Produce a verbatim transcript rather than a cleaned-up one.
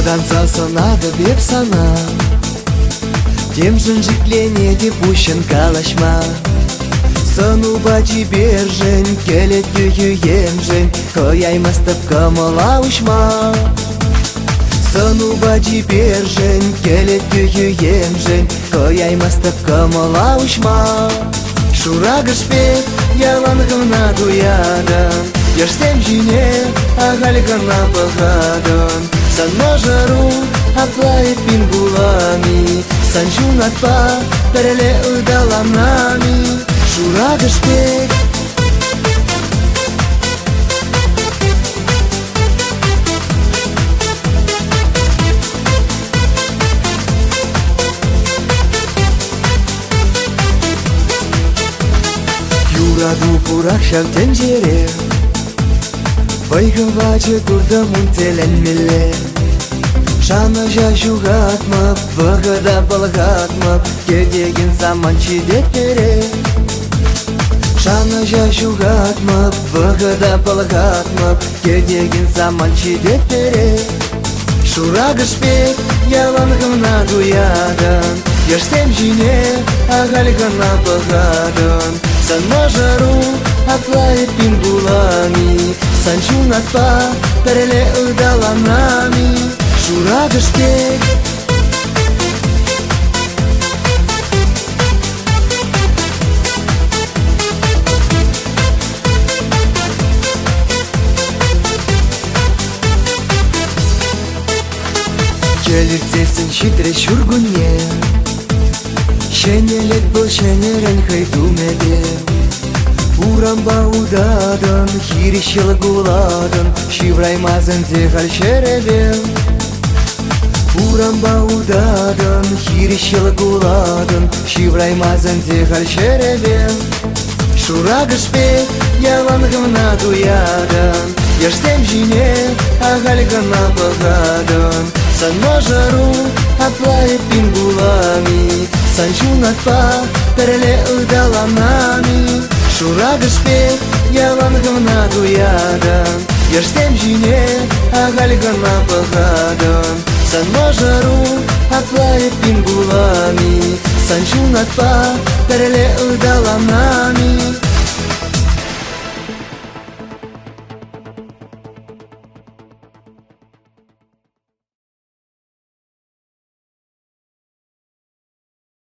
Оданса сонады беп сана, Темжін жіклене де пущен калашма. Сыну бачи бержен, келет түйі емжен, Көяймастып кымыла ұшма. Сыну бачи бержен, келет түйі емжен, Көяймастып кымыла ұшма. Шурагыш бек, яланғына дуядын, Ешсем жіне, ағалғына бұғадын. Санна жару, аплайып бин булами, Санчун атпа, пәреле ұдаламнами. Шурагыш бек, Юраду пурак шактен жере, Байгын вачы турда мунтелен меле. Шана жашугатмып, вғыда балғатмып, Кедеген саман чидет бере. Шана жашугатмып, вғыда балғатмып, Кедеген саман чидет бере. Шурагыш бек, яланғына дуядын, Ешсем жіне, ағалғына бұғадын. Санна жару, аплайып бин булами, Санчун атпа, пәреле ұдаламнами. Шурагыш бек, Келіртесін шитре шүргүнне, Шенелет бұл шенерен хайдумеде. Урамба удадын, хиришыл гуладын, Шивраймазын зехал шеребе. Урамба удадын, хиришыл гуладын, Шивраймазын зехал шеребе. Шурагыш бек, яланғына дуядын, Ешсем жіне, ағалғына бұғадын. Санна жару, аплайып бин булами, Санчун атпа, пәреле ұдаламнами. Шурагыш бек, яланғына дуядын, Ешсем жіне, ағалғына бұғадын. Санна жару, аплайып бин булами, Санчун атпа, пәреле ұдаламнами.